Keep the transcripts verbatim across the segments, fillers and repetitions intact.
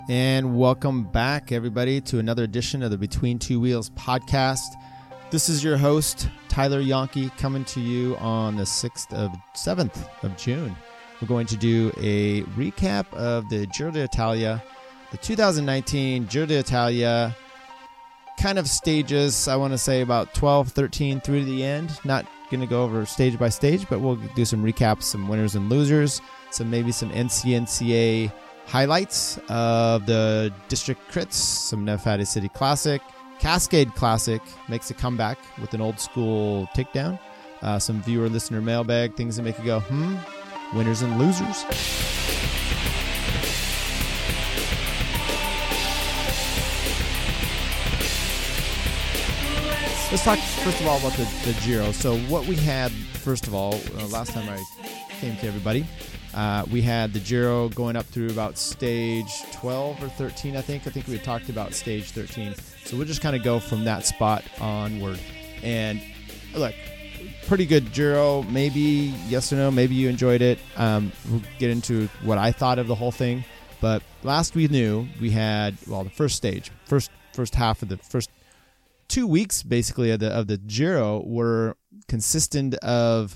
And welcome back, everybody, to another edition of the Between Two Wheels podcast. This is your host, Tyler Yonke, coming to you on the sixth of seventh of June. We're going to do a recap of the Giro d'Italia, the two thousand nineteen Giro d'Italia, kind of stages, I want to say about twelve, thirteen through to the end. Not going to go over stage by stage, but we'll do some recaps, some winners and losers, some maybe some N C N C A highlights of the district crits, some Nevada City Classic, Cascade Classic makes a comeback with an old school takedown, uh, some viewer listener mailbag, things that make you go, hmm, winners and losers. Let's talk first of all about the, the Giro. So what we had, first of all, uh, last time I came to everybody, Uh, we had the Giro going up through about stage twelve or thirteen, I think. I think we had talked about stage thirteen. So we'll just kind of go from that spot onward. And look, pretty good Giro. Maybe yes or no. Maybe you enjoyed it. Um, we'll get into what I thought of the whole thing. But last we knew, we had, well, the first stage, first first half of the first two weeks, basically, of the, of the Giro were consistent of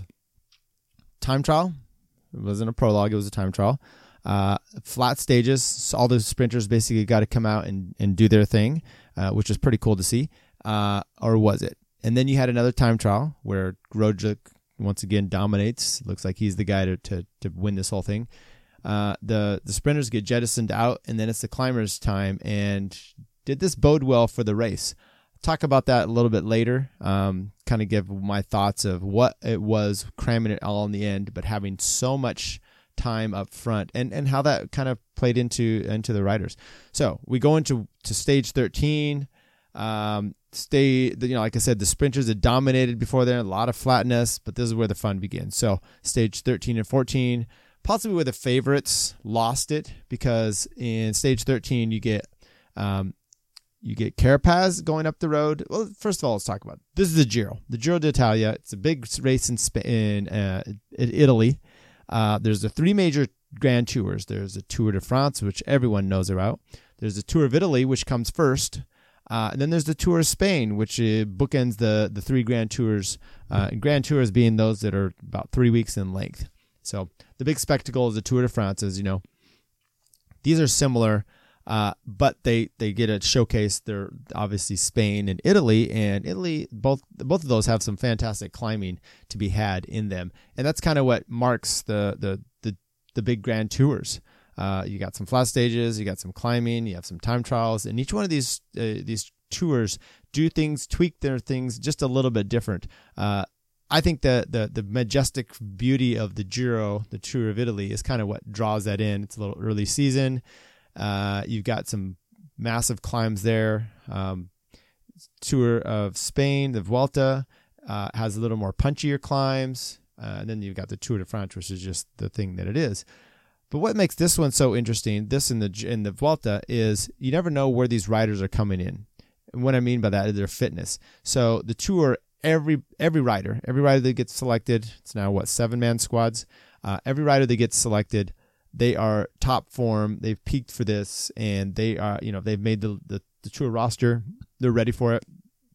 time trial. It wasn't a prologue, it was a time trial. Uh, flat stages, so all the sprinters basically got to come out and, and do their thing, uh, which was pretty cool to see. Uh, or was it? And then you had another time trial where Roglic once again dominates. Looks like he's the guy to, to, to win this whole thing. Uh, the, the sprinters get jettisoned out, and then it's the climbers' time. And did this bode well for the race? Talk about that a little bit later, um, kind of give my thoughts of what it was, cramming it all in the end, but having so much time up front, and, and how that kind of played into into the riders. So we go into to stage thirteen. Um, stay, you know, like I said, the sprinters had dominated before there, a lot of flatness, but this is where the fun begins. So stage thirteen and fourteen, possibly where the favorites lost it, because in stage thirteen you get um, You get Carapaz going up the road. Well, first of all, let's talk about it. This is the Giro, the Giro d'Italia. It's a big race in Spain, in, uh, in Italy. Uh, there's the three major Grand Tours. There's the Tour de France, which everyone knows about. There's the Tour of Italy, which comes first. Uh, and then there's the Tour of Spain, which uh, bookends the, the three Grand Tours. Uh, and Grand Tours being those that are about three weeks in length. So the big spectacle is the Tour de France, as you know. These are similar. Uh, but they, they get a showcase. They're obviously Spain and Italy, and Italy, both both of those have some fantastic climbing to be had in them. And that's kind of what marks the, the, the, the big Grand Tours. Uh, you got some flat stages, you got some climbing, you have some time trials, and each one of these, uh, these tours do things, tweak their things just a little bit different. Uh, I think the, the, the majestic beauty of the Giro, the Tour of Italy, is kind of what draws that in. It's a little early season. Uh, you've got some massive climbs there. Um, Tour of Spain, the Vuelta, uh, has a little more punchier climbs. Uh, and then you've got the Tour de France, which is just the thing that it is. But what makes this one so interesting, this in the in the Vuelta, is you never know where these riders are coming in. And what I mean by that is their fitness. So the Tour, every every rider, every rider that gets selected, it's now, what, seven-man squads? Uh, every rider that gets selected, they are top form. They've peaked for this, and they are, you know, they've made the, the, the Tour roster. They're ready for it,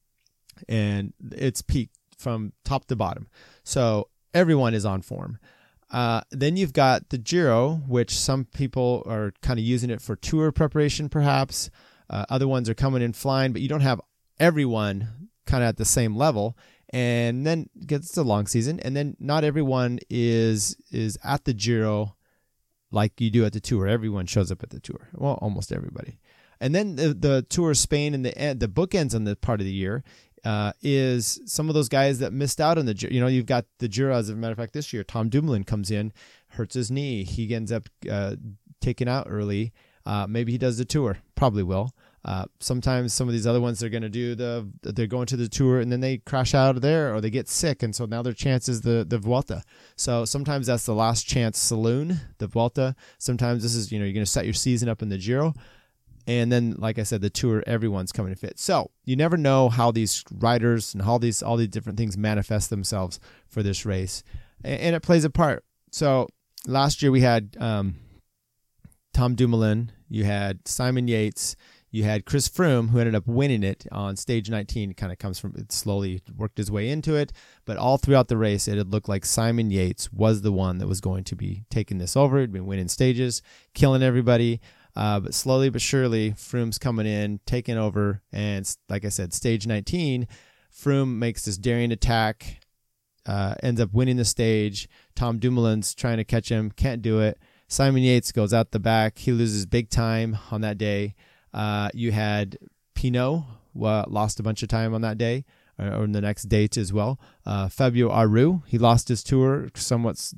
and it's peaked from top to bottom. So everyone is on form. Uh, then you've got the Giro, which some people are kind of using it for tour preparation, perhaps. Uh, other ones are coming in flying, but you don't have everyone kind of at the same level. And then it's a long season, and then not everyone is is at the Giro like you do at the Tour. Everyone shows up at the Tour. Well, almost everybody. And then the, the Tour of Spain and the the bookends on the part of the year uh, is some of those guys that missed out on the Giro. You know, you've got the Giro, as a matter of fact, this year, Tom Dumoulin comes in, hurts his knee. He ends up uh, taken out early. Uh, maybe he does the Tour. Probably will. Uh, sometimes some of these other ones, they're going to do the, they're going to the Tour and then they crash out of there, or they get sick. And so now their chance is the, the Vuelta. So sometimes that's the last chance saloon, the Vuelta. Sometimes this is, you know, you're going to set your season up in the Giro. And then, like I said, the Tour, everyone's coming to fit. So you never know how these riders and how these, all these different things manifest themselves for this race. And, and it plays a part. So last year we had, um, Tom Dumoulin. you had Simon Yates, you had Chris Froome, who ended up winning it on stage nineteen. Kind of comes from it, slowly worked his way into it. But all throughout the race, it had looked like Simon Yates was the one that was going to be taking this over. He'd been winning stages, killing everybody. Uh, but slowly but surely, Froome's coming in, taking over. And like I said, stage nineteen, Froome makes this daring attack, uh, ends up winning the stage. Tom Dumoulin's trying to catch him, can't do it. Simon Yates goes out the back. He loses big time on that day. Uh, you had Pinot, uh, lost a bunch of time on that day, or, or in the next date as well. Uh, Fabio Aru, he lost his tour somewhat s-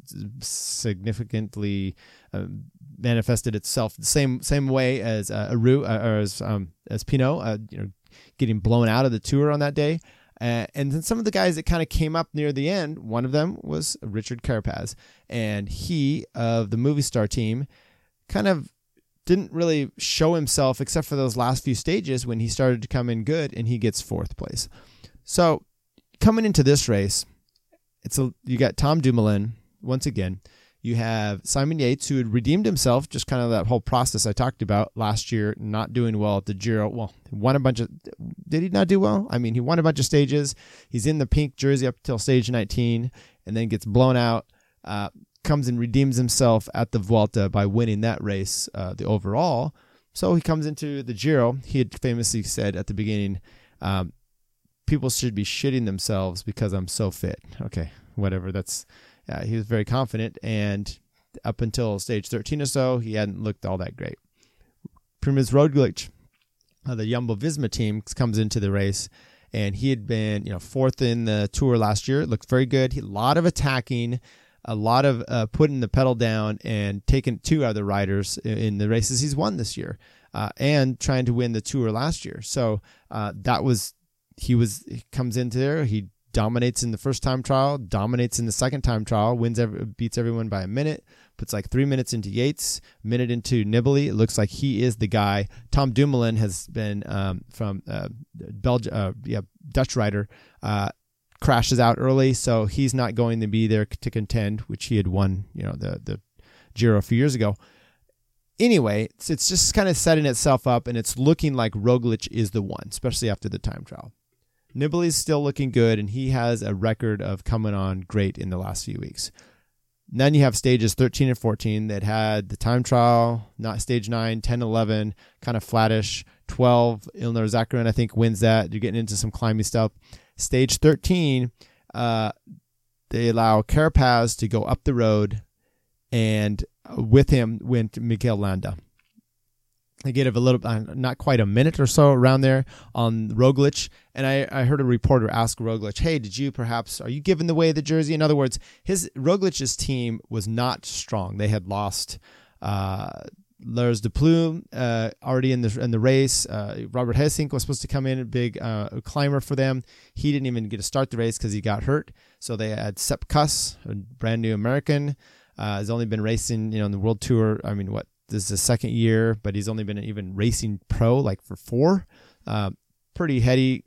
significantly, uh, manifested itself the same same way as uh, Aru, uh, or as um, as Pinot, uh, you know, getting blown out of the tour on that day. Uh, and then some of the guys that kind of came up near the end, one of them was Richard Carapaz, and he of the Movistar team kind of didn't really show himself except for those last few stages when he started to come in good, and he gets fourth place. So coming into this race, it's a, you got Tom Dumoulin once again. You have Simon Yates, who had redeemed himself, just kind of that whole process I talked about last year, not doing well at the Giro. Well, he won a bunch of, did he not do well? I mean, he won a bunch of stages. He's in the pink jersey up till stage nineteen, and then gets blown out. Uh, comes and redeems himself at the Vuelta by winning that race, uh, the overall. So he comes into the Giro. He had famously said at the beginning, um, people should be shitting themselves because I'm so fit. Okay, whatever. That's uh, he was very confident, and up until stage thirteen or so, he hadn't looked all that great. Primož Roglič, uh, the Jumbo-Visma team, comes into the race, and he had been, you know, fourth in the Tour last year. It looked very good. He, a lot of attacking, a lot of uh, putting the pedal down and taking two other riders in, in the races he's won this year, uh, and trying to win the Tour last year. So uh, that was he was he comes into there. He dominates in the first time trial, dominates in the second time trial, wins every, beats everyone by a minute, puts like three minutes into Yates, minute into Nibali. It looks like he is the guy. Tom Dumoulin has been um, from uh, Belgium, uh, yeah, Dutch rider, uh, crashes out early, so he's not going to be there to contend, which he had won, you know, the the Giro a few years ago. Anyway, it's, it's just kind of setting itself up, and it's looking like Roglič is the one, especially after the time trial. Nibali's still looking good, and he has a record of coming on great in the last few weeks. And then you have stages thirteen and fourteen that had the time trial, not stage nine, ten, eleven, kind of flattish. twelve, Ilnur Zakarin, I think, wins that. You're getting into some climbing stuff. Stage thirteen, uh, they allow Carapaz to go up the road, and with him went Mikel Landa. They get a little, uh, not quite a minute or so around there on Roglič. And I, I heard a reporter ask Roglič, hey, did you perhaps, are you giving away the jersey? In other words, his Roglic's team was not strong. They had lost uh, Lars de Plume uh, already in the in the race. Uh, Robert Hessink was supposed to come in, a big uh, climber for them. He didn't even get to start the race because he got hurt. So they had Sepp Kuss, a brand new American, uh, has only been racing, you know, in the World Tour. I mean, what? This is his second year, but he's only been even racing pro like for four. Uh, pretty heady,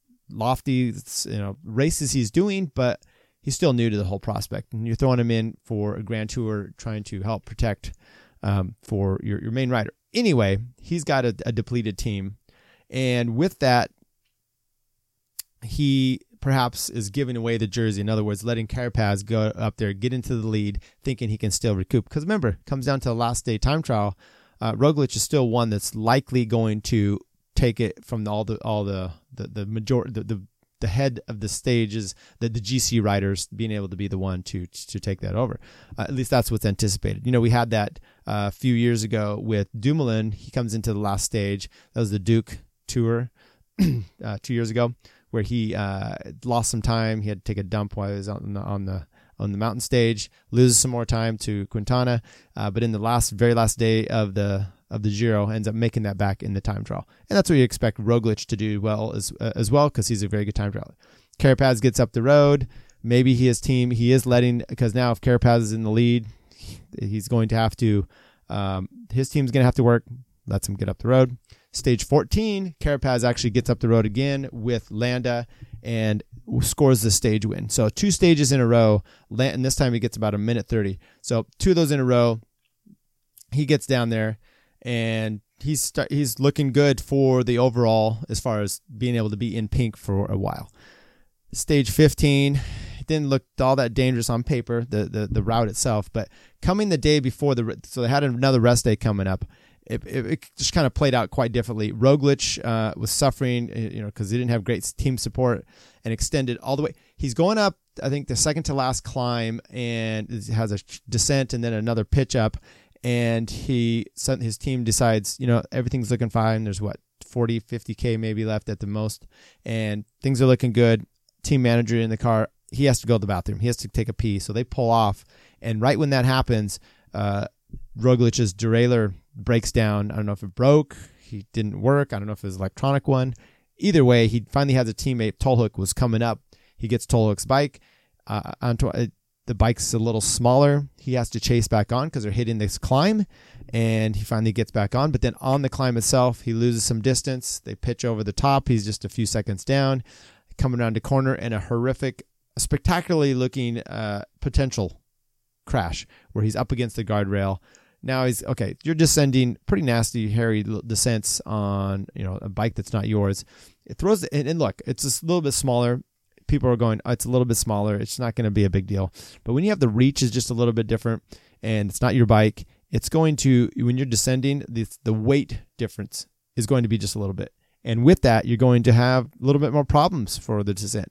lofty, you know, races he's doing, but he's still new to the whole prospect. And you're throwing him in for a Grand Tour, trying to help protect um, for your, your main rider. Anyway, he's got a, a depleted team, and with that, he perhaps is giving away the jersey. In other words, letting Carapaz go up there, get into the lead, thinking he can still recoup. Because remember, it comes down to the last day time trial. Uh, Roglič is still one that's likely going to take it from all the all the the, the majority the, the the head of the stages, the, the G C riders being able to be the one to to take that over. Uh, at least that's what's anticipated. You know, we had that uh, a few years ago with Dumoulin. He comes into the last stage. That was the Duke Tour uh, two years ago, where he uh, lost some time. He had to take a dump while he was on the on the on the mountain stage, loses some more time to Quintana, uh, but in the last very last day of the of the Giro, ends up making that back in the time trial, and that's what you expect Roglič to do well as uh, as well, because he's a very good time trialer. Carapaz gets up the road. Maybe he his team he is letting, because now if Carapaz is in the lead, he's going to have to um, his team's going to have to work. Lets him get up the road. Stage fourteen, Carapaz actually gets up the road again with Landa and scores the stage win. So two stages in a row, and this time he gets about a minute thirty. So two of those in a row, he gets down there, and he's start, he's looking good for the overall as far as being able to be in pink for a while. Stage fifteen, it didn't look all that dangerous on paper, the, the, the route itself, but coming the day before, the so they had another rest day coming up, it, it, it just kind of played out quite differently. Roglic uh, was suffering, you know, because he didn't have great team support and extended all the way. He's going up, I think, the second to last climb, and it has a descent and then another pitch up, and he his team decides, you know, everything's looking fine. There's what, forty, fifty K maybe left at the most, and things are looking good. Team manager in the car, he has to go to the bathroom. He has to take a pee. So they pull off. And right when that happens, uh, Roglic's derailleur breaks down. I don't know if it broke. He didn't work. I don't know if it was an electronic one. Either way, he finally has a teammate. Tolhoek was coming up. He gets Tolhoek's bike. Uh, onto, uh, the bike's a little smaller. He has to chase back on because they're hitting this climb. And he finally gets back on. But then on the climb itself, he loses some distance. They pitch over the top. He's just a few seconds down. Coming around the corner, and a horrific, spectacularly looking uh, potential crash where he's up against the guardrail. Now he's, okay, you're descending pretty nasty, hairy descents on, you know, a bike that's not yours. It throws, and, and look, it's just a little bit smaller. People are going, oh, it's a little bit smaller. It's not going to be a big deal. But when you have the reach is just a little bit different and it's not your bike, it's going to, when you're descending, the, the weight difference is going to be just a little bit. And with that, you're going to have a little bit more problems for the descent.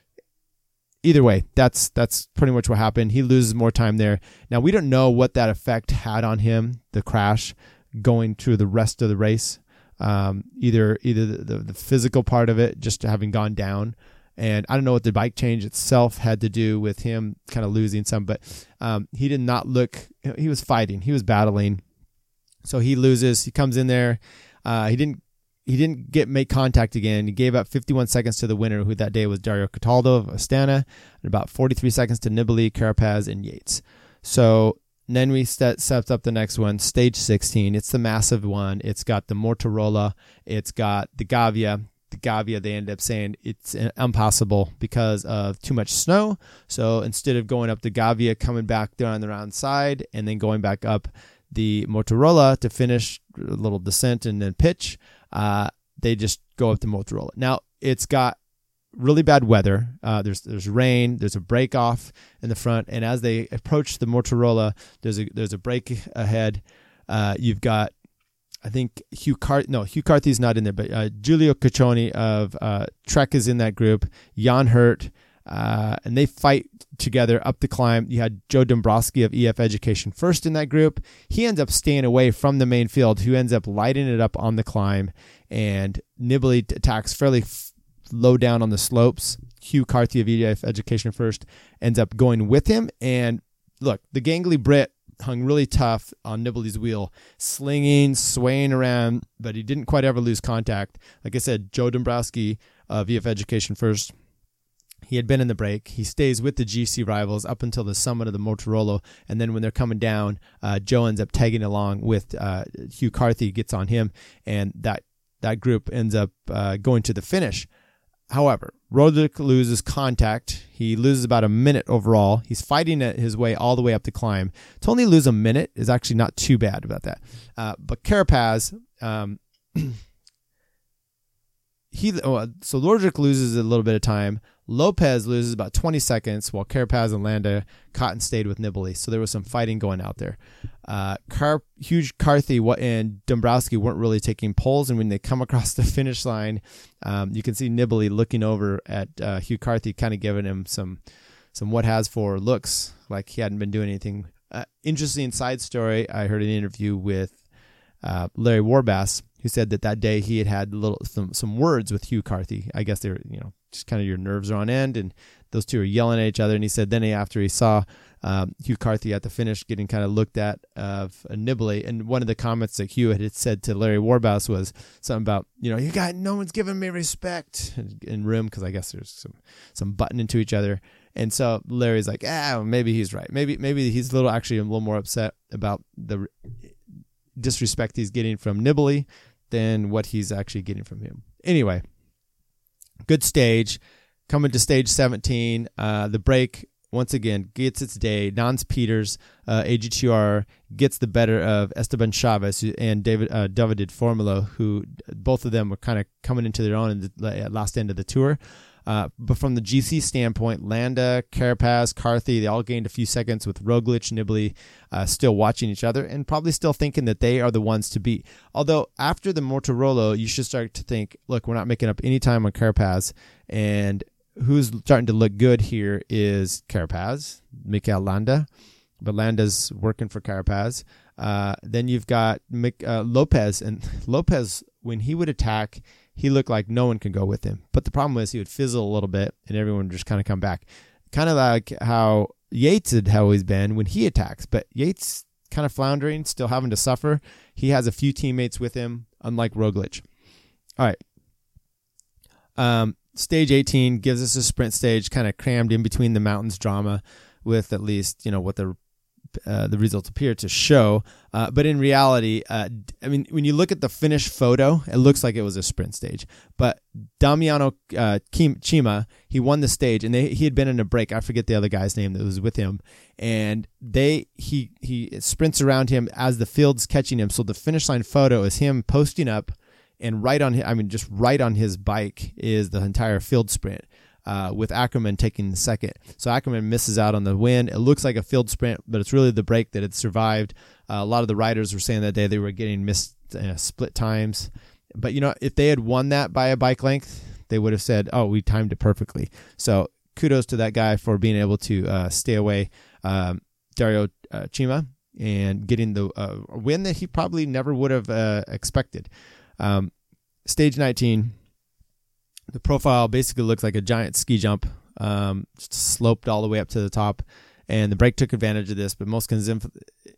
Either way, that's that's pretty much what happened. He loses more time there. Now, we don't know what that effect had on him, the crash, going through the rest of the race. Um, either either the, the, the physical part of it, just having gone down. And I don't know what the bike change itself had to do with him kind of losing some. But um, he did not look, he was fighting. He was battling. So he loses. He comes in there. Uh, he didn't He didn't get make contact again. He gave up fifty-one seconds to the winner, who that day was Dario Cataldo of Astana, and about forty-three seconds to Nibali, Carapaz, and Yates. So then we set, set up the next one, stage sixteen. It's the massive one. It's got the Mortarola. It's got the Gavia. The Gavia, they ended up saying it's impossible because of too much snow. So instead of going up the Gavia, coming back there on the round side, and then going back up the Mortarola to finish a little descent and then pitch, Uh, they just go up the Mortarola. Now, it's got really bad weather. Uh, there's there's rain. There's a break off in the front, and as they approach the Mortarola, there's a there's a break ahead. Uh, you've got, I think Hugh Car no Hugh Carthy's not in there, but uh, Giulio Caccioni of uh, Trek is in that group. Jan Hurt, uh, and they fight together up the climb. You had Joe Dombrowski of E F Education First in that group. He ends up staying away from the main field, who ends up lighting it up on the climb, and Nibali attacks fairly f- low down on the slopes. Hugh Carthy of E F Education First ends up going with him, and look, the gangly Brit hung really tough on Nibali's wheel, slinging, swaying around, but he didn't quite ever lose contact. Like I said, Joe Dombrowski of E F Education First, he had been in the break. He stays with the G C rivals up until the summit of the Mortarola, and then when they're coming down, uh, Joe ends up tagging along with uh, Hugh Carthy, gets on him, and that that group ends up uh, going to the finish. However, Roglic loses contact. He loses about a minute overall. He's fighting his way all the way up the climb. To only lose a minute is actually not too bad about that. Uh, but Carapaz, um, he oh, so Roglic loses a little bit of time. Lopez loses about twenty seconds, while Carapaz and Landa caught and stayed with Nibali. So there was some fighting going out there. Uh, Car- Huge Carthy and Dombrowski weren't really taking poles, and when they come across the finish line, um, you can see Nibali looking over at uh, Hugh Carthy, kind of giving him some some what has for looks, like he hadn't been doing anything. Uh, interesting side story, I heard an interview with uh, Larry Warbass, who said that that day he had had little some, some words with Hugh Carthy. I guess they were, you know, just kind of your nerves are on end, and those two are yelling at each other. And he said then he, after he saw um, Hugh Carthy at the finish getting kind of looked at of uh, Nibali, and one of the comments that Hugh had said to Larry Warbass was something about, you know, you got no one's giving me respect in room, because I guess there's some some butting into each other. And so Larry's like, ah, maybe he's right. Maybe maybe he's a little actually a little more upset about the disrespect he's getting from Nibali than what he's actually getting from him. Anyway, good stage. Coming to stage seventeen, uh, the break once again, gets its day. Nance Peters, uh, A G T R, gets the better of Esteban Chavez and David uh, David Formolo, who both of them were kind of coming into their own in the last end of the tour. Uh, but from the G C standpoint, Landa, Carapaz, Carthy, they all gained a few seconds with Roglic, Nibali uh, still watching each other and probably still thinking that they are the ones to beat. Although after the Mortarolo, you should start to think, look, we're not making up any time on Carapaz, and who's starting to look good here is Carapaz, Mikel Landa, but Landa's working for Carapaz. Uh, then you've got Mick, uh, Lopez, and Lopez, when he would attack, he looked like no one could go with him. But the problem was he would fizzle a little bit, and everyone would just kind of come back. Kind of like how Yates had always been when he attacks. But Yates kind of floundering, still having to suffer. He has a few teammates with him, unlike Roglic. All right. Um, stage eighteen gives us a sprint stage, kind of crammed in between the mountains drama with at least, you know, what the Uh, the results appear to show. Uh, but in reality, uh, I mean, when you look at the finished photo, it looks like it was a sprint stage. But Damiano uh, Cima, he won the stage, and they, he had been in a break. I forget the other guy's name that was with him. And they he he sprints around him as the field's catching him. So the finish line photo is him posting up, and right on his, I mean, just right on his bike is the entire field sprint. Uh, with Ackerman taking the second. So Ackerman misses out on the win. It looks like a field sprint, but it's really the break that had survived. Uh, a lot of the riders were saying that day they were getting missed uh, split times. But, you know, if they had won that by a bike length, they would have said, oh, we timed it perfectly. So kudos to that guy for being able to uh, stay away, um, Dario uh, Cima, and getting the uh, win that he probably never would have uh, expected. Um, stage nineteen. The profile basically looks like a giant ski jump, um, sloped all the way up to the top, and the break took advantage of this. But most conv-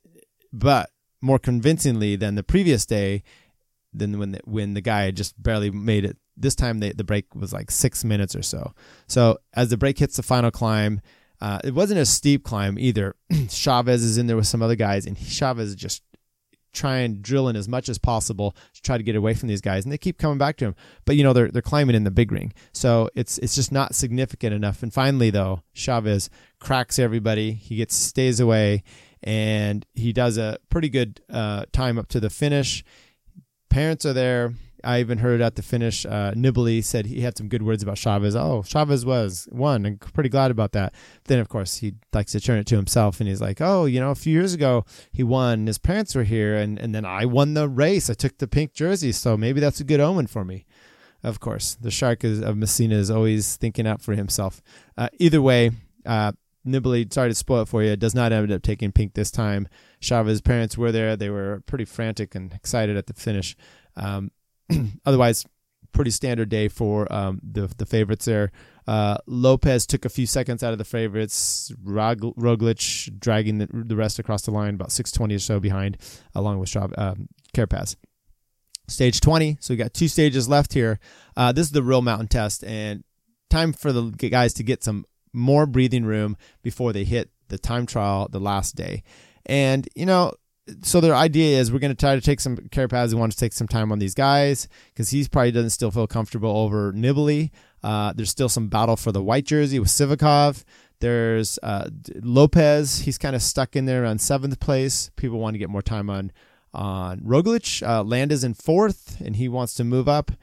but more convincingly than the previous day, than when the, when the guy just barely made it. This time they, the break was like six minutes or so. So as the break hits the final climb, uh, it wasn't a steep climb either. Chavez is in there with some other guys, and Chavez is just try and drill in as much as possible to try to get away from these guys, and they keep coming back to him. But you know they're they're climbing in the big ring, so it's it's just not significant enough. And finally, though, Chavez cracks everybody. He gets stays away, and he does a pretty good uh, time up to the finish. Parents are there. I even heard at the finish, uh, Nibali said he had some good words about Chavez. Oh, Chavez was won. I'm pretty glad about that. Then, of course, he likes to turn it to himself, and he's like, oh, you know, a few years ago he won, and his parents were here, and, and then I won the race. I took the pink jersey, so maybe that's a good omen for me. Of course, the Shark is, of Messina is always thinking out for himself. Uh, either way, uh, Nibali, sorry to spoil it for you, does not end up taking pink this time. Chavez's parents were there. They were pretty frantic and excited at the finish. Um, Otherwise, pretty standard day for um, the the favorites there. Uh, Lopez took a few seconds out of the favorites. Rog- Roglic dragging the, the rest across the line, about six twenty or so behind, along with Shav- um, Carapaz. Stage twenty, so we got two stages left here. Uh, this is the real mountain test, and time for the guys to get some more breathing room before they hit the time trial the last day. And, you know, so their idea is we're going to try to take some, Carapaz wants to take some time on these guys because he probably doesn't still feel comfortable over Nibali. Uh, there's still some battle for the white jersey with Sivakov. There's uh, Lopez. He's kind of stuck in there on seventh place. People want to get more time on on Roglic. Uh, Landa's in fourth, and he wants to move up.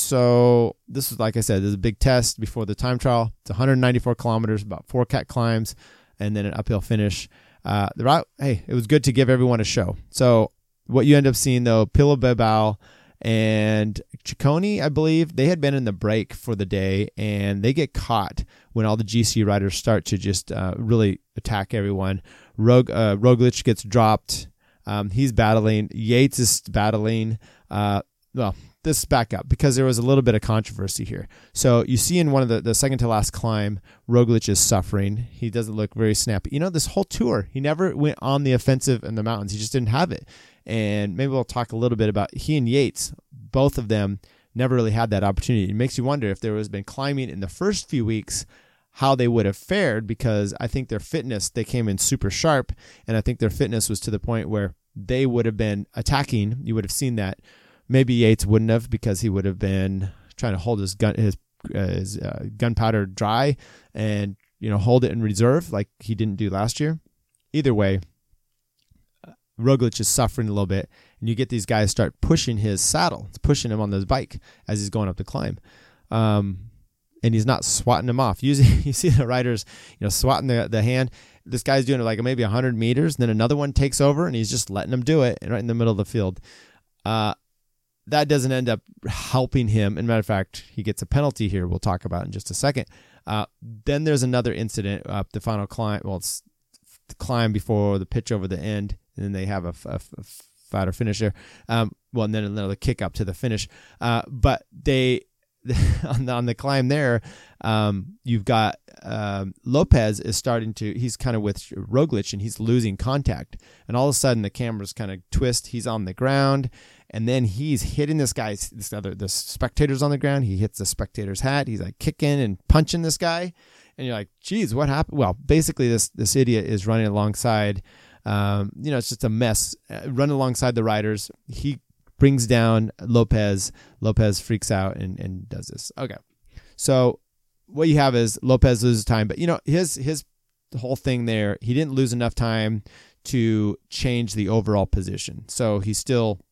So this is, like I said, this is a big test before the time trial. It's one hundred ninety-four kilometers, about four cat climbs, and then an uphill finish. Uh, the route, hey, it was good to give everyone a show. So what you end up seeing, though, Pilo Bilbao and Ciccone, I believe, they had been in the break for the day, and they get caught when all the G C riders start to just uh, really attack everyone. Rog, uh, Roglic gets dropped. Um, he's battling. Yates is battling. Uh, well, this back up because there was a little bit of controversy here. So you see in one of the, the second to last climb, Roglic is suffering. He doesn't look very snappy. You know, this whole tour, he never went on the offensive in the mountains. He just didn't have it. And maybe we'll talk a little bit about he and Yates, both of them never really had that opportunity. It makes you wonder if there was been climbing in the first few weeks, how they would have fared, because I think their fitness, they came in super sharp, and I think their fitness was to the point where they would have been attacking. You would have seen that. Maybe Yates wouldn't have, because he would have been trying to hold his gun, his, uh, his uh, gunpowder dry and you know, hold it in reserve like he didn't do last year. Either way, Roglic is suffering a little bit, and you get these guys start pushing his saddle. It's pushing him on this bike as he's going up the climb. Um, and he's not swatting him off. Usually you see the riders, you know, swatting the, the hand. This guy's doing it like maybe one hundred meters, and then another one takes over, and he's just letting them do it right in the middle of the field. Uh, that doesn't end up helping him. As a matter of fact, he gets a penalty here we'll talk about in just a second. Uh, then there's another incident up the final climb. Well, it's the climb before the pitch over the end, and then they have a, a, a fatter finisher. Um, well, and then another kick up to the finish. Uh, but they on the, on the climb there, um, you've got um, Lopez is starting to. He's kind of with Roglic, and he's losing contact. And all of a sudden, the cameras kind of twist. He's on the ground, and then he's hitting this guy's this other the spectators on the ground. He hits the spectator's hat. He's like kicking and punching this guy, and you're like, "Geez, what happened?" Well, basically, this this idiot is running alongside. Um, you know, it's just a mess. Uh, running alongside the riders, he brings down Lopez. Lopez freaks out and, and does this. Okay, so what you have is Lopez loses time, but you know his his whole thing there. He didn't lose enough time to change the overall position, so he still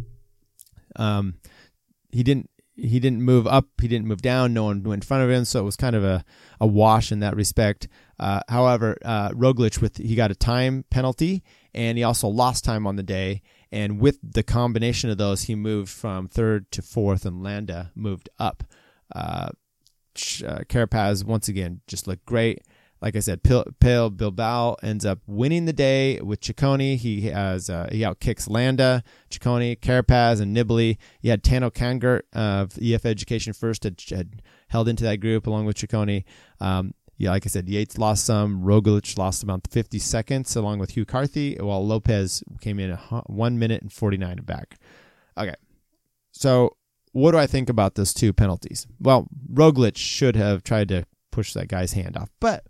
um he didn't he didn't move up, he didn't move down. No one went in front of him, so it was kind of a a wash in that respect. Uh, however, uh, Roglic with he got a time penalty, and he also lost time on the day. And with the combination of those, he moved from third to fourth, and Landa moved up. Uh, uh, Carapaz, once again, just looked great. Like I said, Pello Bilbao ends up winning the day with Ciccone. He has uh, he outkicks Landa, Ciccone, Carapaz, and Nibali. You had Tano Kangert of E F Education First had, had held into that group along with Ciccone. Um, Yeah, like I said, Yates lost some. Roglic lost about fifty seconds along with Hugh Carthy, while Lopez came in at one minute and forty-nine back. Okay, so what do I think about those two penalties? Well, Roglic should have tried to push that guy's hand off, but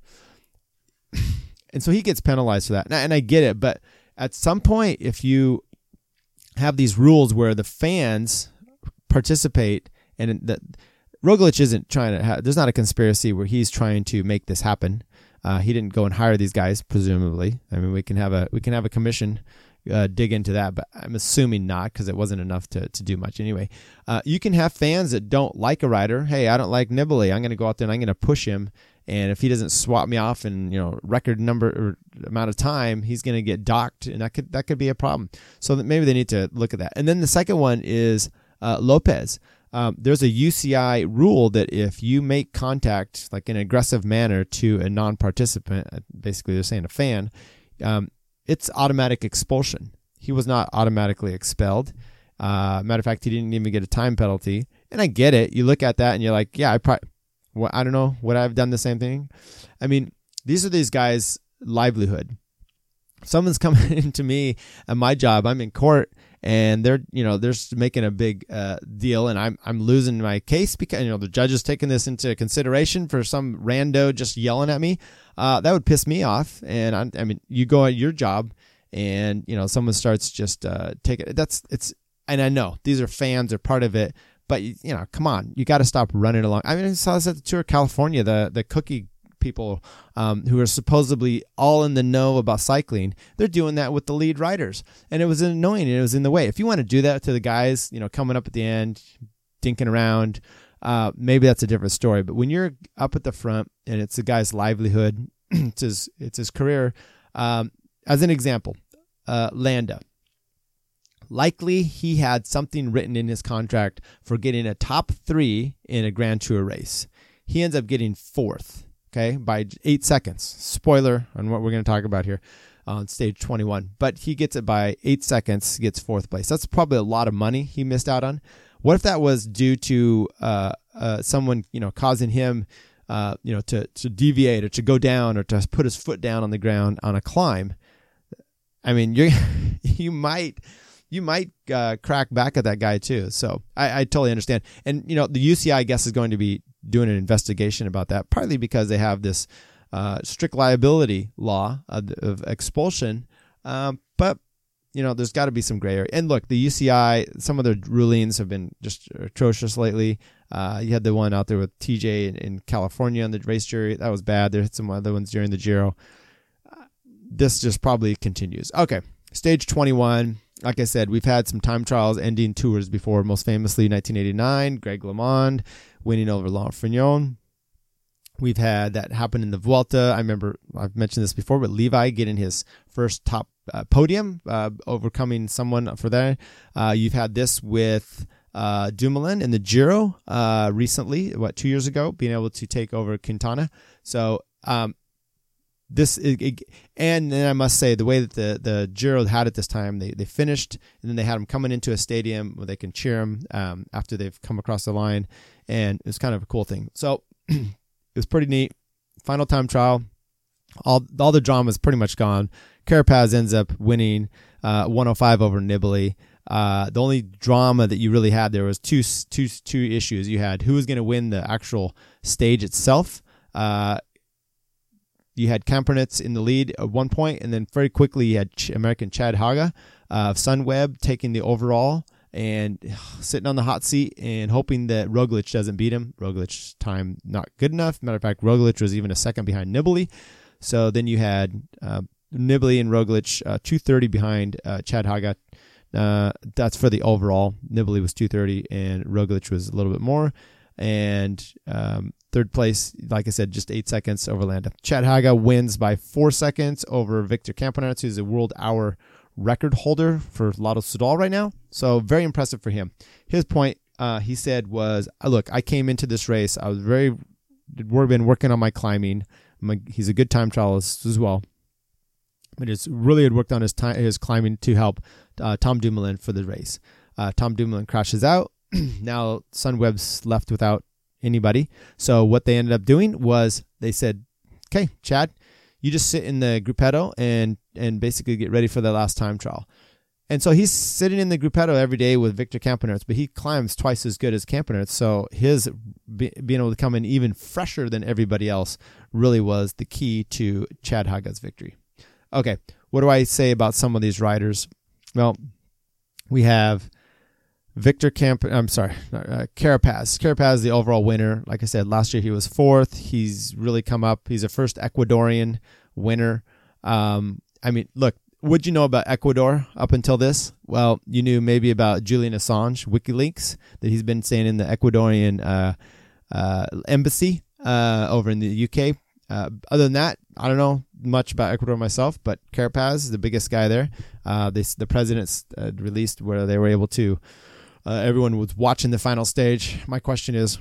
and so he gets penalized for that. And I, and I get it, but at some point, if you have these rules where the fans participate and that Roglic isn't trying to have, there's not a conspiracy where he's trying to make this happen. Uh, he didn't go and hire these guys, presumably. I mean, we can have a we can have a commission uh, dig into that, but I'm assuming not because it wasn't enough to, to do much anyway. Uh, you can have fans that don't like a rider. Hey, I don't like Nibali. I'm going to go out there and I'm going to push him, and if he doesn't swap me off in you know record number or amount of time, he's going to get docked, and that could that could be a problem. So that maybe they need to look at that. And then the second one is uh, Lopez. Um, there's a U C I rule that if you make contact like in an aggressive manner to a non-participant, basically they're saying a fan, um, it's automatic expulsion. He was not automatically expelled. Uh, matter of fact, he didn't even get a time penalty. And I get it. You look at that and you're like, yeah, I probably, well, I don't know, would I have done the same thing? I mean, these are these guys' livelihood. Someone's coming into me at my job. I'm in court. And they're, you know, they're making a big uh, deal, and I'm I'm losing my case because you know the judge is taking this into consideration for some rando just yelling at me. Uh, that would piss me off. And I, I mean, you go at your job, and you know someone starts just uh, taking it. That's it's, and I know these are fans, are part of it, but you know, come on, you got to stop running along. I mean, I saw this at the Tour of California, the the cookie people um, who are supposedly all in the know about cycling, they're doing that with the lead riders, and it was annoying and it was in the way. If you want to do that to the guys, you know, coming up at the end, dinking around, uh, maybe that's a different story. But when you're up at the front and it's the guy's livelihood, it's his it's his career. Um, as an example, uh, Landa. Likely he had something written in his contract for getting a top three in a Grand Tour race. He ends up getting fourth. Okay, by eight seconds. Spoiler on what we're going to talk about here on stage twenty-one. But he gets it by eight seconds, gets fourth place. That's probably a lot of money he missed out on. What if that was due to uh, uh, someone, you know, causing him, uh, you know, to, to deviate or to go down or to put his foot down on the ground on a climb? I mean, you you might you might uh, crack back at that guy too. So I, I totally understand. And you know, the U C I, I guess, is going to be doing an investigation about that, partly because they have this uh, strict liability law of, of expulsion. Um, but you know, there's got to be some gray area. And look, the U C I, some of their rulings have been just atrocious lately. Uh, you had the one out there with T J in, in California on the race jury. That was bad. There had some other ones during the Giro. Uh, this just probably continues. Okay, stage twenty-one. Like I said, we've had some time trials ending tours before, most famously nineteen eighty-nine, Greg LeMond winning over Laurent Fignon. We've had that happen in the Vuelta. I remember, I've mentioned this before, but Levi getting his first top uh, podium, uh, overcoming someone for that. Uh, you've had this with uh, Dumoulin in the Giro uh, recently, what, two years ago, being able to take over Quintana. So um, this, it, it, and then I must say, the way that the, the Giro had it this time, they, they finished, and then they had them coming into a stadium where they can cheer them um, after they've come across the line, and it was kind of a cool thing. So it was pretty neat. Final time trial. All all the drama is pretty much gone. Carapaz ends up winning uh, one oh five over Nibali. Uh, the only drama that you really had there was two two two issues. You had who was going to win the actual stage itself. Uh, you had Kampernitz in the lead at one point, and then very quickly you had Ch- American Chad Haga of Sunweb taking the overall and sitting on the hot seat and hoping that Roglic doesn't beat him. Roglic's time not good enough. Matter of fact, Roglic was even a second behind Nibali. So then you had uh, Nibali and Roglic uh, two thirty behind uh, Chad Haga. Uh, that's for the overall. Nibali was two thirty and Roglic was a little bit more. And um, third place, like I said, just eight seconds over Landa. Chad Haga wins by four seconds over Victor Campenaerts, who's a world hour record holder for Lotto Soudal right now. So very impressive for him. His point, uh, he said, was, look, I came into this race. I was very, we've been working on my climbing. My, he's a good time trialist as well. But it's really had worked on his time, his climbing to help uh, Tom Dumoulin for the race. Uh, Tom Dumoulin crashes out. Now Sunweb's left without anybody. So what they ended up doing was they said, okay, Chad, you just sit in the Gruppetto and and basically get ready for the last time trial. And so he's sitting in the Gruppetto every day with Victor Campenaerts, but he climbs twice as good as Campenaerts. So his be, being able to come in even fresher than everybody else really was the key to Chad Haga's victory. Okay, what do I say about some of these riders? Well, we have Victor Camp. I'm sorry, uh, Carapaz. Carapaz, the overall winner. Like I said, last year he was fourth. He's really come up. He's a first Ecuadorian winner. Um, I mean, look, what'd you know about Ecuador up until this? Well, you knew maybe about Julian Assange, WikiLeaks, that he's been staying in the Ecuadorian uh, uh, embassy uh, over in the U K. Uh, other than that, I don't know much about Ecuador myself, but Carapaz is the biggest guy there. Uh, they, the presidents uh, released where they were able to, uh, everyone was watching the final stage. My question is,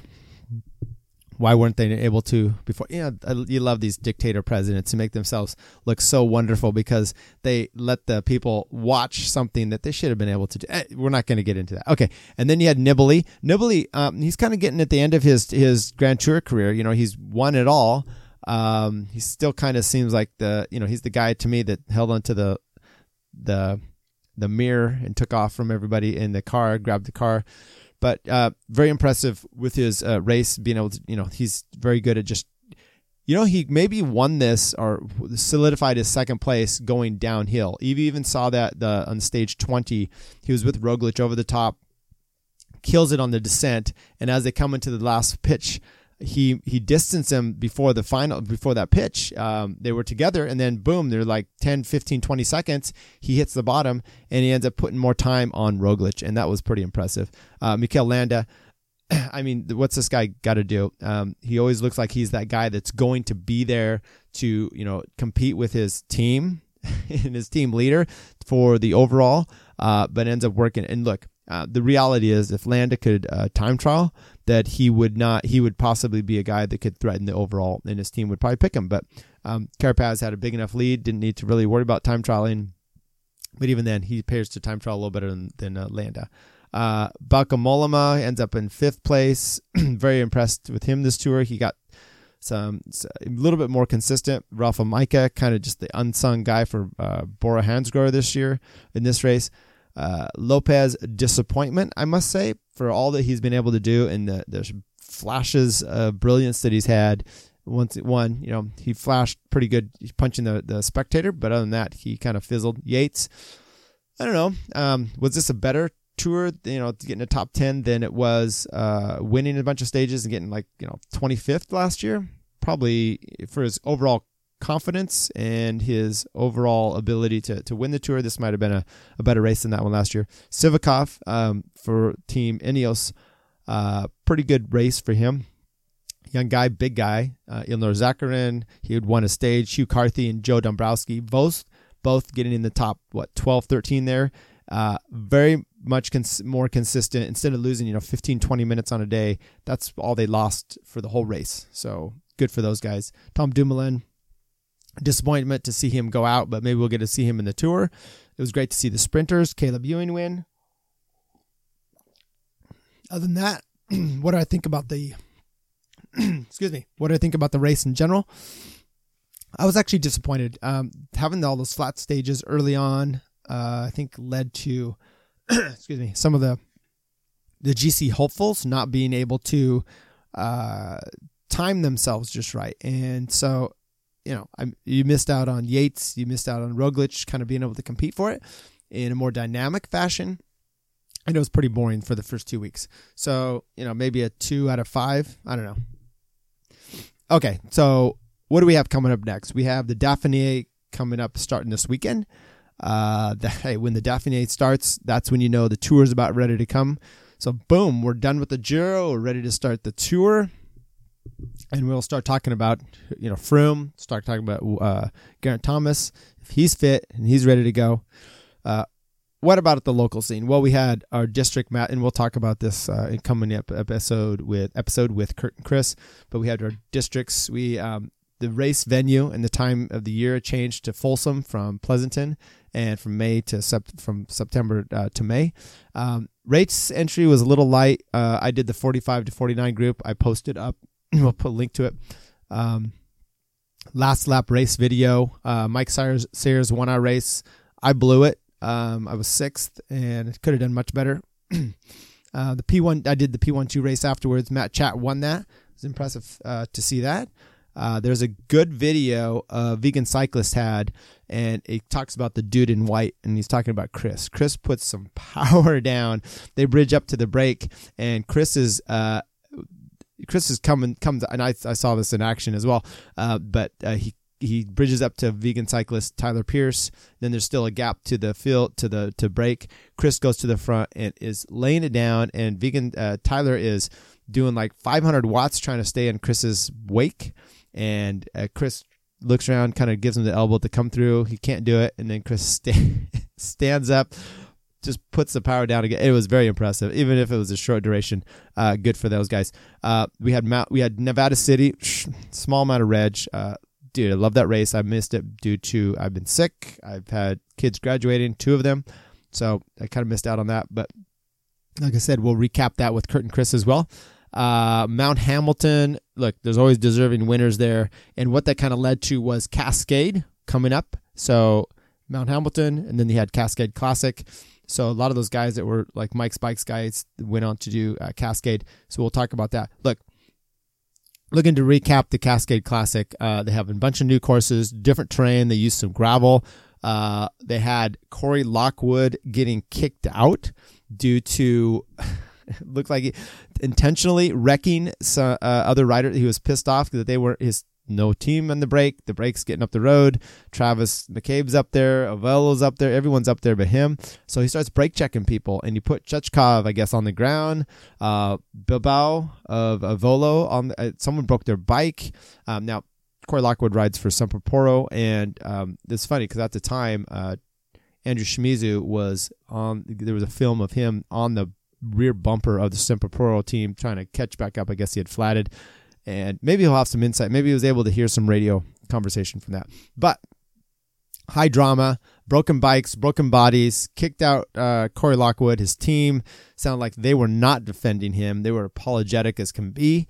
why weren't they able to before? You know, you love these dictator presidents who make themselves look so wonderful because they let the people watch something that they should have been able to do. Eh, we're not going to get into that. Okay. And then you had Nibali. Nibali, um, he's kind of getting at the end of his, his Grand Tour career. You know, he's won it all. Um, he still kind of seems like the, you know, he's the guy to me that held onto the, the, the mirror and took off from everybody in the car, grabbed the car. But uh, very impressive with his uh, race, being able to, you know, he's very good at just, you know, he maybe won this or solidified his second place going downhill. You even saw that the on stage twenty, he was with Roglic over the top, kills it on the descent, and as they come into the last pitch, he he distanced him before the final, before that pitch. Um, they were together, and then boom, they're like ten, fifteen, twenty seconds. He hits the bottom, and he ends up putting more time on Roglic, and that was pretty impressive. Uh, Mikel Landa, I mean, what's this guy got to do? Um, he always looks like he's that guy that's going to be there to, you know, compete with his team and his team leader for the overall, uh, but ends up working. And look, Uh, the reality is, if Landa could uh, time trial, that he would not, he would possibly be a guy that could threaten the overall, and his team would probably pick him. But um, Carapaz had a big enough lead, didn't need to really worry about time trialing. But even then, he appears to time trial a little better than, than uh, Landa. Uh, Bauke Mollema ends up in fifth place. Very impressed with him this tour. He got some a little bit more consistent. Rafa Majka, kind of just the unsung guy for uh, Bora Hansgrohe this year in this race. Uh, Lopez, disappointment, I must say, for all that he's been able to do and the, the flashes of brilliance that he's had. Once it won, you know, he flashed pretty good punching the, the spectator, but other than that, he kind of fizzled. Yates, I don't know. Um, was this a better tour, you know, getting a top ten than it was uh, winning a bunch of stages and getting like, you know, twenty-fifth last year? Probably for his overall confidence and his overall ability to, to win the tour. This might have been a, a better race than that one last year. Sivakov um, for Team Ineos, uh, pretty good race for him. Young guy, big guy. Uh, Ilnur Zakarin, he had won a stage. Hugh Carthy and Joe Dombrowski, both both getting in the top, what, twelve, thirteen there. Uh, very much cons- more consistent. Instead of losing, you know, fifteen, twenty minutes on a day, that's all they lost for the whole race. So good for those guys. Tom Dumoulin, disappointment to see him go out, but maybe we'll get to see him in the tour. It was great to see the sprinters, Caleb Ewing win. Other than that, what do I think about the, excuse me, what do I think about the race in general? I was actually disappointed. Um, having all those flat stages early on, uh, I think led to, excuse me, some of the, the G C hopefuls not being able to uh, time themselves just right. And so, you know, I, you missed out on Yates, you missed out on Roglic kind of being able to compete for it in a more dynamic fashion. And it was pretty boring for the first two weeks. So, you know, maybe a two out of five. I don't know. Okay, so what do we have coming up next? We have the Dauphiné coming up starting this weekend. Uh, the, hey, when the Dauphiné starts, that's when you know the tour is about ready to come. So, boom, we're done with the Giro. We're ready to start the tour. And we'll start talking about, you know, Froome, start talking about uh, Geraint Thomas, if he's fit and he's ready to go. Uh, what about at the local scene? Well, we had our district mat, and we'll talk about this uh, in coming up episode with episode with Kurt and Chris. But we had our districts. We um, the race venue and the time of the year changed to Folsom from Pleasanton, and from May to sept- from September uh, to May. Um, race entry was a little light. Uh, I did the forty-five to forty-nine group. I posted up. We'll put a link to it. Um, last lap race video. Uh, Mike Sayers, Sayers won our race. I blew it. Um, I was sixth and could have done much better. uh, the P one, I did the P one two race afterwards. Matt Chat won that. It was impressive uh, to see that. Uh, there's a good video a Vegan Cyclist had, and it talks about the dude in white, and he's talking about Chris. Chris puts some power down. They bridge up to the break, and Chris is uh, Chris is coming comes, and I I saw this in action as well. Uh, but uh, he he bridges up to Vegan Cyclist Tyler Pierce. Then there's still a gap to the field to the to break. Chris goes to the front and is laying it down, and Vegan uh, Tyler is doing like five hundred watts trying to stay in Chris's wake. And uh, Chris looks around, kind of gives him the elbow to come through. He can't do it, and then Chris st- stands up, just puts the power down again. It was very impressive, even if it was a short duration. Uh, good for those guys. Uh, we had Mount, we had Nevada City, small amount of reg. Uh, dude, I love that race. I missed it due to I've been sick. I've had kids graduating, two of them, so I kind of missed out on that. But like I said, we'll recap that with Kurt and Chris as well. Uh, Mount Hamilton, look, there's always deserving winners there. And what that kind of led to was Cascade coming up. So Mount Hamilton, and then they had Cascade Classic. So a lot of those guys that were like Mike Spikes guys went on to do uh, Cascade. So we'll talk about that. Look, looking to recap the Cascade Classic. Uh, they have a bunch of new courses, different terrain. They used some gravel. Uh, they had Corey Lockwood getting kicked out due to... It looked like he intentionally wrecking some, uh, other riders. He was pissed off that they were his no team on the break. The break's getting up the road. Travis McCabe's up there. Ovelo's up there. Everyone's up there but him. So he starts break checking people, and he put Chechkov, I guess, on the ground. Uh, Bilbao of Ovolo on. The, uh, someone broke their bike. Um, now Corey Lockwood rides for Semproporo, and um, it's funny because at the time, uh, Andrew Shimizu was on. There was a film of him on the rear bumper of the Semproporo team trying to catch back up. I guess he had flatted, and maybe he'll have some insight. Maybe he was able to hear some radio conversation from that. But high drama, broken bikes, broken bodies, kicked out uh, Corey Lockwood. His team sounded like they were not defending him. They were apologetic as can be.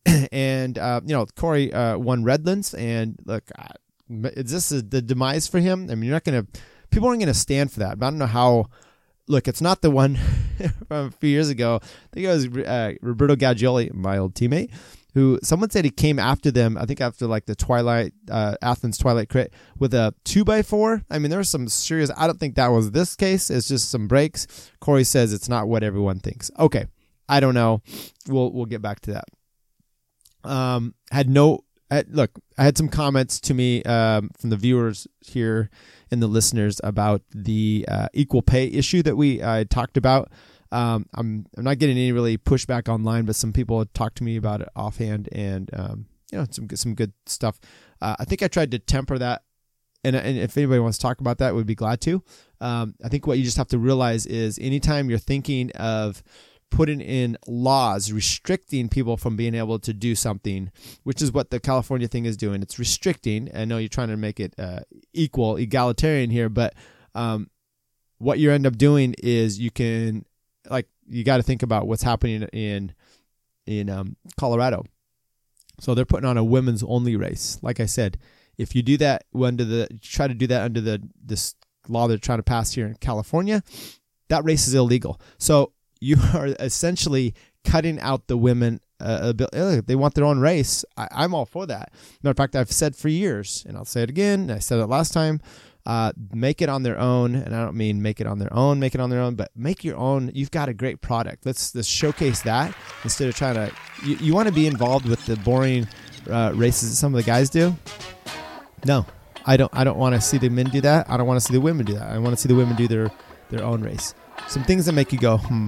and, uh, you know, Corey uh, won Redlands, and look, uh, is this a, the demise for him? I mean, you're not going to, people aren't going to stand for that. But I don't know how. Look, it's not the one from a few years ago. I think it was uh, Roberto Gaggioli, my old teammate, who someone said he came after them, I think after like the Twilight, uh, Athens Twilight crit with a two by four. I mean, there was some serious, I don't think that was this case. It's just some breaks. Corey says it's not what everyone thinks. Okay. I don't know. We'll, we'll get back to that. Um, had no, I, look, I had some comments to me, um, from the viewers here and the listeners about the, uh, equal pay issue that we, uh, talked about. Um, I'm I'm not getting any really pushback online, but some people had talked to me about it offhand, and um, you know, some some good stuff. Uh, I think I tried to temper that, and and if anybody wants to talk about that, we'd be glad to. Um, I think what you just have to realize is anytime you're thinking of putting in laws restricting people from being able to do something, which is what the California thing is doing. It's restricting. I know you're trying to make it uh, equal, egalitarian here, but um, what you end up doing is you can. Like, you got to think about what's happening in in um, Colorado. So they're putting on a women's only race. Like I said, if you do that under the try to do that under the this law they're trying to pass here in California, that race is illegal. So you are essentially cutting out the women. Uh, if they want their own race, I, I'm all for that. Matter of fact, I've said for years, and I'll say it again. I said it last time. Uh, make it on their own, and I don't mean make it on their own, make it on their own, but make your own. You've got a great product. Let's let's showcase that instead of trying to. You, you want to be involved with the boring uh, races that some of the guys do? No, I don't. I don't want to see the men do that. I don't want to see the women do that. I want to see the women do their their own race. Some things that make you go, hmm.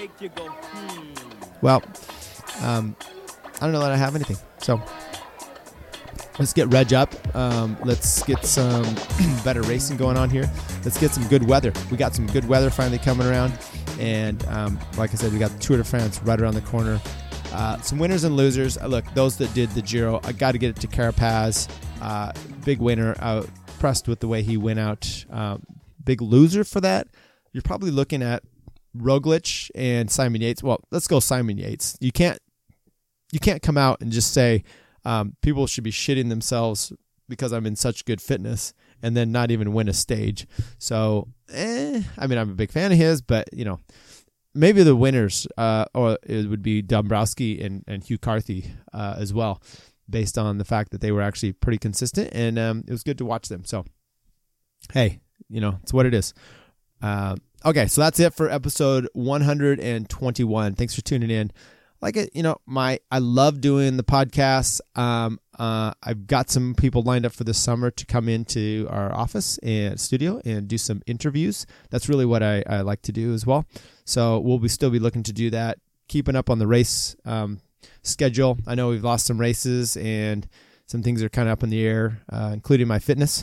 Well, um, I don't know that I have anything. So. Let's get Reg up. Um, let's get some better racing going on here. Let's get some good weather. We got some good weather finally coming around. And um, like I said, we got the Tour de France right around the corner. Uh, some winners and losers. Uh, look, those that did the Giro, I got to get it to Carapaz. Uh, big winner. Uh, impressed with the way he went out. Um, big loser for that. You're probably looking at Roglic and Simon Yates. Well, let's go Simon Yates. You can't, you can't come out and just say, Um, people should be shitting themselves because I'm in such good fitness and then not even win a stage. So, eh, I mean, I'm a big fan of his, but, you know, maybe the winners uh, or it would be Dombrowski and, and Hugh Carthy uh, as well, based on the fact that they were actually pretty consistent, and um, it was good to watch them. So, hey, you know, it's what it is. Uh, okay, so that's it for episode one hundred twenty-one. Thanks for tuning in. Like it, you know, my I love doing the podcasts. Um, uh, I've got some people lined up for this summer to come into our office and studio and do some interviews. That's really what I, I like to do as well. So we'll be still be looking to do that. Keeping up on the race um, schedule. I know we've lost some races and some things are kind of up in the air, uh, including my fitness.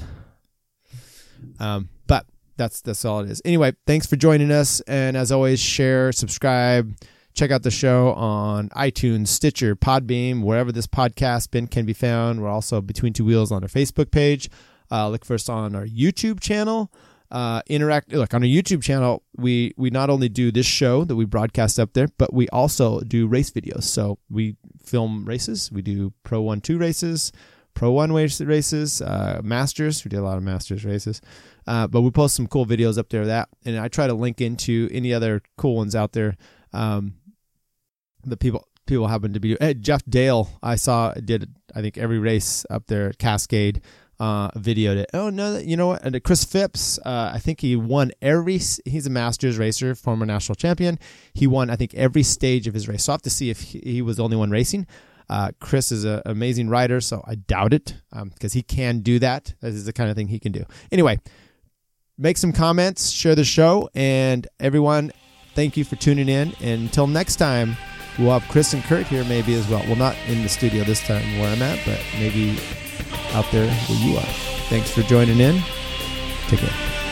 Um, but that's that's all it is. Anyway, thanks for joining us, and as always, share, subscribe. Check out the show on iTunes, Stitcher, Podbeam, wherever this podcast bin can be found. We're also Between Two Wheels on our Facebook page. Uh, look for us on our YouTube channel. Uh, interact. Look, on our YouTube channel, we, we not only do this show that we broadcast up there, but we also do race videos. So we film races. We do Pro one two races, Pro one races, uh, Masters. We do a lot of Masters races. Uh, but we post some cool videos up there of that. And I try to link into any other cool ones out there. Um, The people people happen to be. Hey, Jeff Dale, I saw did I think every race up there at Cascade. Uh, videoed it. Oh no, you know what? And Chris Phipps, uh, I think he won every. He's a Masters racer, former national champion. He won I think every stage of his race. So I have to see if he, he was the only one racing. Uh, Chris is an amazing rider, so I doubt it because um, he can do that. That is the kind of thing he can do. Anyway, make some comments, share the show, and everyone, thank you for tuning in. And until next time. We'll have Chris and Kurt here maybe as well. Well, not in the studio this time where I'm at, but maybe out there where you are. Thanks for joining in. Take care.